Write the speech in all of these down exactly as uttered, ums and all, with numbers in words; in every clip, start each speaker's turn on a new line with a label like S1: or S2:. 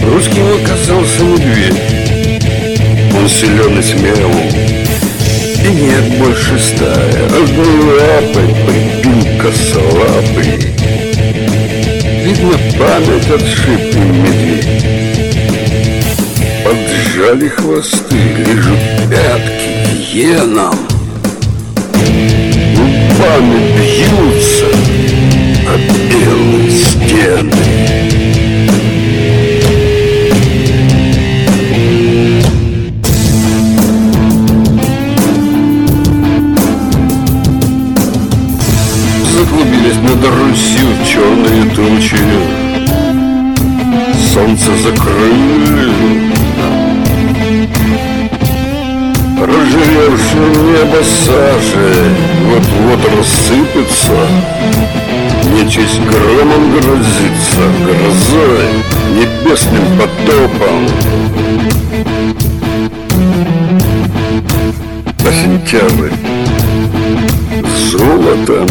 S1: Русским оказался медведь. Он силен и смел, и нет больше стая. Одной лапой прибил косолапый. Видно, память отшиб им медведь. Поджали хвосты, лежат пятки гиенам. Губами бьются о белые стены. Заклубились над Русью черные тучи. Солнце закрыли. Разжиревшее небо сажи вот-вот рассыпется. Нечисть громом грозится, грозой, небесным потопом. А сентябрь золотом.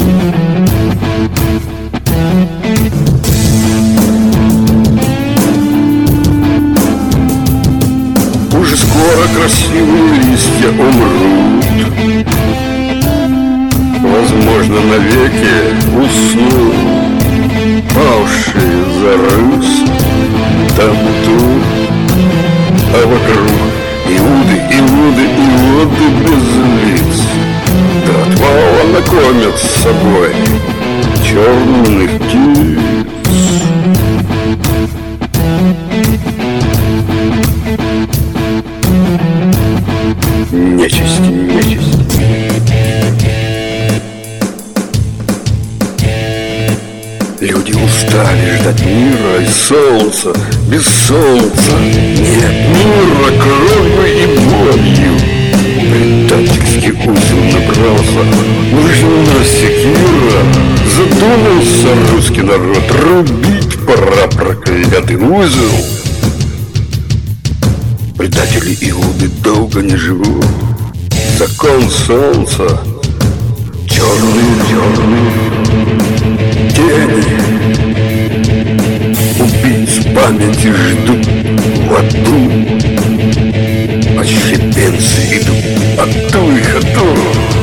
S1: Уже скоро красивые листья умрут. Возможно, навеки уснут. Павшие за рыс там тут. А вокруг иуды, иуды, иуды без лиц. До отвала накормят с собой черных птиц. Нечисть, нечисть. Люди устали ждать мира и солнца. Без солнца нет мира, кровью и болью. Предательский узел набрался. Нужна секира. Задумался русский народ. Рубить пора проклятый узел. Предатели Иуды долго не живут. Закон солнца. Черные, черные тени. Убийц памяти ждут в аду. Отщепенцы идут аду и ходу.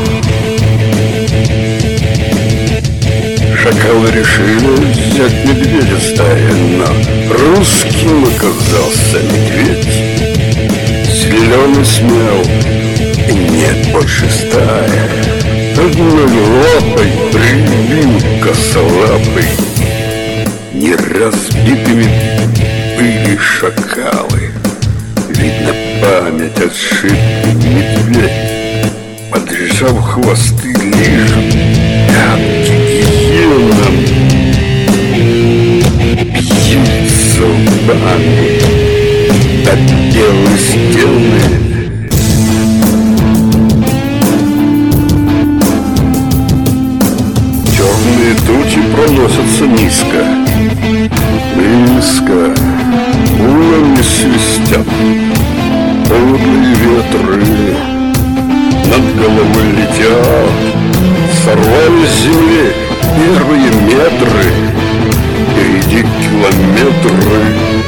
S1: Шакалы решили взять медведя стая, но русским оказался медведь. Силен и смел, и нет больше стая. Одной лапой прибил косолапый. Не разбитыми были шакалы. Видно, память отшиб медведь. Поджав хвосты, лежат пятки гиенам. Бьют зубами до белой стены. Черные тучи проносятся низко, низко, улами свистят. Холодные ветры над головой летят. Сорвали с земли первые метры. Впереди километры.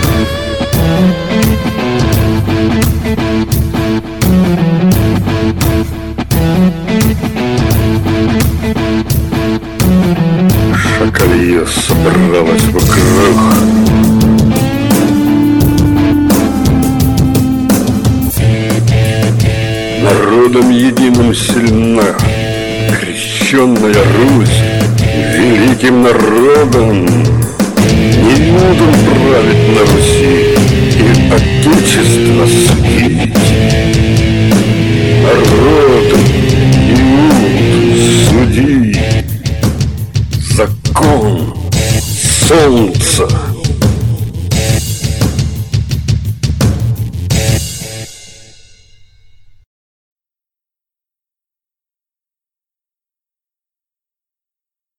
S1: Шакалье собралось вокруг. Народом единым сильна крещенная Русь. Великим народом не будут править на Руси.